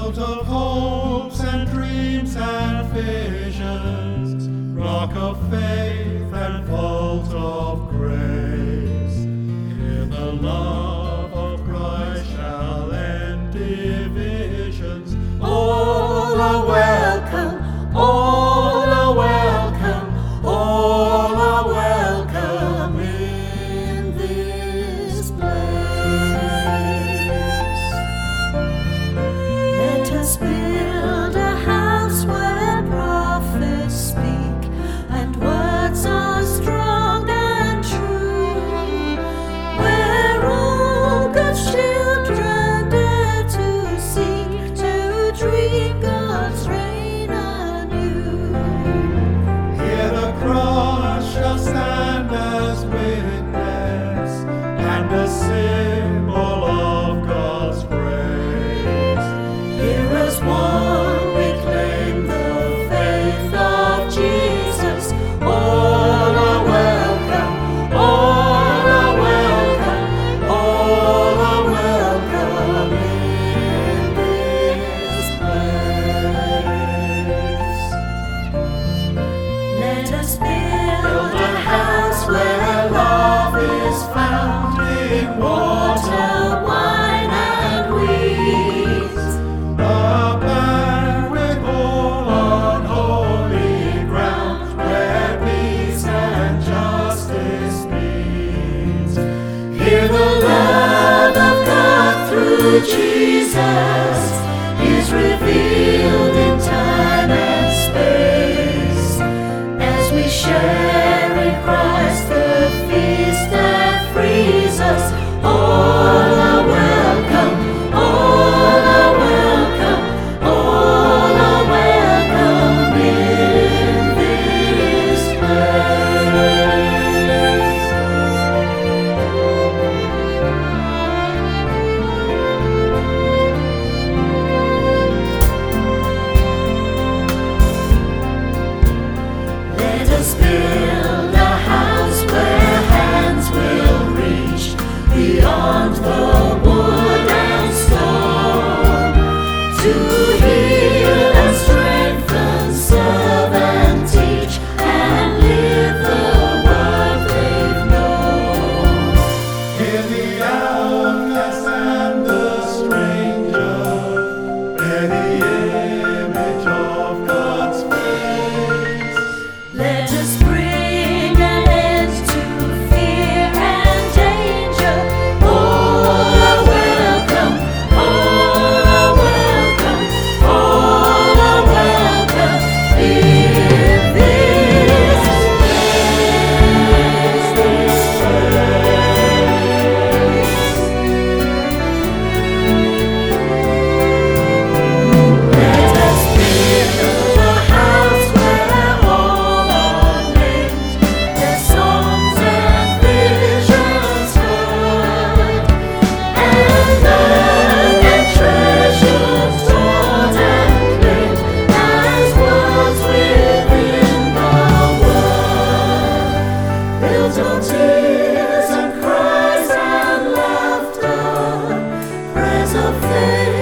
Built of hopes and dreams and visions, rock of faith and vault of grace. Here the love of Christ shall end divisions. All are welcome, all are welcome, all are welcome in this place. Let us build a house where prophets speak and words are strong and true, where all God's children dare to seek to dream God's reign anew. Here the cross shall stand as witness and a symbol of God's grace. Here as one we claim the faith of Jesus. All are welcome, all are welcome, all are welcome in this place. Let us build a house where love is found in water, wine, and weeds. A banquet hall on holy ground, where peace and justice meet. Here the love of God through Jesus is revealed in time and space, as we share in Christ the feast that frees us. All are welcome, all are welcome, all are welcome in this place. Let us build a house where hands will reach beyond the wood and stone, to heal and strengthen, serve and teach, and live the word they've known. Here the outcast and the stranger bear the image of God's face. Let us bring an end to fear and danger. All are welcome, all are welcome, all are welcome in this place. Let us build a house where all are named, their songs and visions heard, and learned and treasured, taught and claimed as words within the word, built on tears and cries and laughter, prayers of faith.